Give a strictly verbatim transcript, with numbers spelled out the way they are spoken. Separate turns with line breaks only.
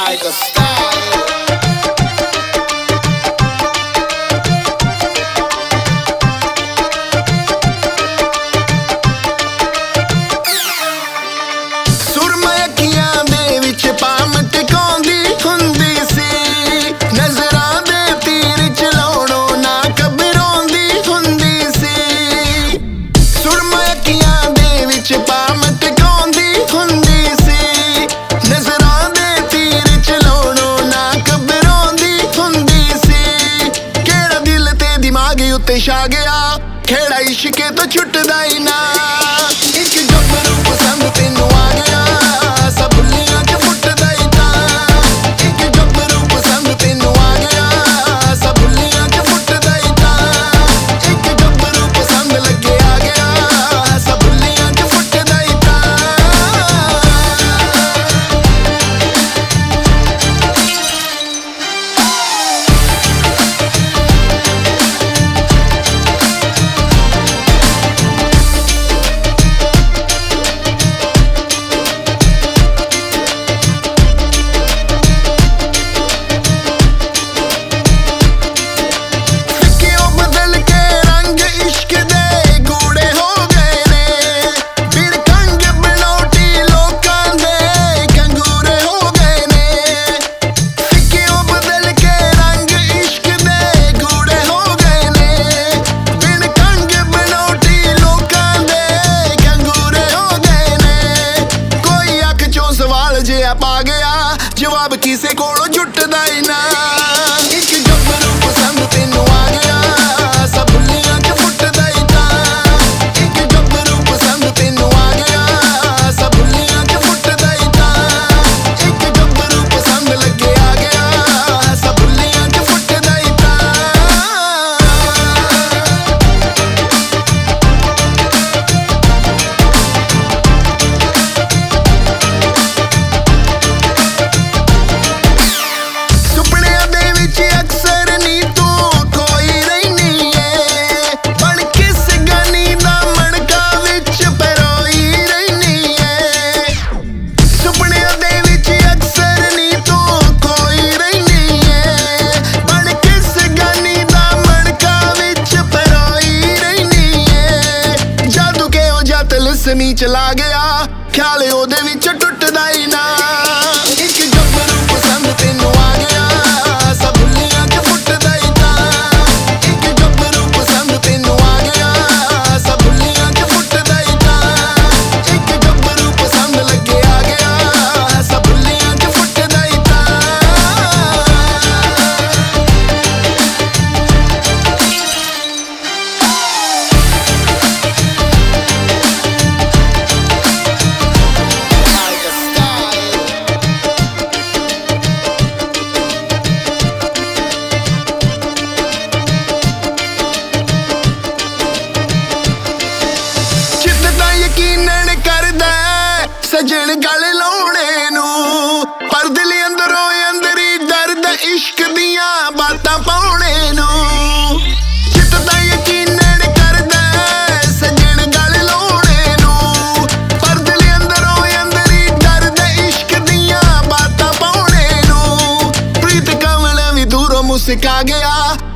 Tiger style. ਸੁਰਮਾ ਅੱਖੀਆਂ ਦੇ ਵਿੱਚ ਪਾਮ ਟਿਕਾਉਂਦੀ ਹੁੰਦੀ ਸੀ, ਨਜ਼ਰਾਂ ਦੇ ਤੀਰ ਚਲਾਉਣੋਂ ਨਾ ਘਬਰਾਉਂਦੀ ਹੁੰਦੀ ਸੀ। ਸੁਰਮਾ ਅੱਖੀਆਂ ਦੇ ਵਿੱਚ ਪਾਮ ਟਿਕਾਉਂਦੀ ਹੁੰਦੀ ਸੀ, ਨਜ਼ਰਾਂ ਦੇ ਤੀਰ ਚਲਾਉਣੋਂ ਨਾ ਘਬਰਾਉਂਦੀ ਹੁੰਦੀ ਸੀ। ਕਿਹੜਾ ਦਿਲ ਤੇ ਦਿਮਾਗ ਉੱਤੇ ਛਾ ਗਿਆ, ਖੇੜਾ ਇਸ਼ਕੇ ਤੋਂ ਛੁੱਟਦਾ ਹੀ ਨਾ। ਇੱਕ ਗੱਭਰੂ ਪਸੰਦ ਤੈਨੂੰ ਆ ਗਿਆ, ਸਭ ਭੁੱਲੀਆਂ ਚ ਫੁੱਟਦਾ ਹੀ ਤਾਂ। ਇੱਕ ਗੱਭਰੂ ਪਸੰਦ ਤੈਨੂੰ ਆ ਗਿਆ, ਸਭ ਭੁੱਲੀਆਂ ਚ ਫੁੱਟਦਾ ਹੀ ਤਾਂ। ਇੱਕ ਗੱਭਰੂ ਪਸੰਦ ਲੱਗੇ ਆ ਗਿਆ, ਸਭ ਭੁੱਲੀਆਂ ਚ ਫੁੱਟਦਾ ਹੀ ਤਾਂ। ਪਾ ਗਿਆ ਜਵਾਬ ਕਿਸੇ ਕੋਲੋਂ ਜੁੱਟਦਾ ਹੀ ਨਾ। ਇੱਕ ਗੱਭਰੂ ਪਸੰਦ ਤੈਨੂੰ ਆ ਗਿਆ, ਸਭ ਭੁੱਲੀਆਂ ਚ ਫੁੱਟਦਾ ਹੀ ਤਾਂ। ਇੱਕ ਗੱਭਰੂ ਪਸੰਦ ਤੈਨੂੰ ਆ ਗਿਆ, ਸਭ ਭੁੱਲੀਆਂ ਚ ਫੁੱਟਦਾ ਹੀ ਤਾਂ। ਇੱਕ ਗੱਭਰੂ ਪਸੰਦ ਲੱਗੇ ਆ ਗਿਆ, ਸਭ ਭੁੱਲੀਆਂ ਚ ਫੁੱਟਦਾ ਹੀ ਤਾਂ। ਸਮੀ ਚਲਾ ਗਿਆ, ਖਿਆਲ ਉਹਦੇ ਵਿੱਚ ਟੁੱਟਦਾ ਹੀ ਨਾ। ਇੱਕ ਗੱਭਰੂ ਪਸੰਦ ਤੈਨੂੰ ਆ ਗਿਆ, ਸਭ ਭੁੱਲੀਆਂ ਚ ਫੁੱਟਦਾ ਹੀ ਤਾਂ। ਇੱਕ ਗੱਭਰੂ ਪਸੰਦ ਤੈਨੂੰ ਆ ਗਿਆ, ਸਭ ਭੁੱਲੀਆਂ ਚ ਫੁੱਟਦਾ ਹੀ ਤਾਂ। ਇੱਕ ਗੱਭਰੂ ਪਸੰਦ ਲੱਗੇ ਆ ਗਿਆ, ਸਭ ਭੁੱਲੀਆਂ ਚ ਫੁੱਟਦਾ ਹੀ ਤਾਂ। ਯਕੀਨਨ ਕਰਦਾ ਸਜਣ ਗਲ ਲਾਉਣੇ ਨੂੰ, ਪਰ ਦਿਲ ਅੰਦਰੋਂ ਅੰਦਰੀ ਦਰਦ ਇਸ਼ਕ ਦੀਆਂ ਬਾਤਾਂ ਪਾਉਣੇ ਨੂੰ। ਜਿੱਤਦਾ ਯਕੀਨਨ ਕਰਦਾ ਸਜਣ ਗਲ ਲਾਉਣੇ ਨੂੰ, ਪਰ ਦਿਲ ਅੰਦਰੋਂ ਅੰਦਰੀ ਦਰਦ ਇਸ਼ਕ ਦੀਆਂ ਬਾਤਾਂ ਪਾਉਣੇ ਨੂੰ। ਪ੍ਰੀਤ ਕਮਲ ਵੀ ਦੂਰੋਂ ਮੁਸਕਾ ਗਿਆ,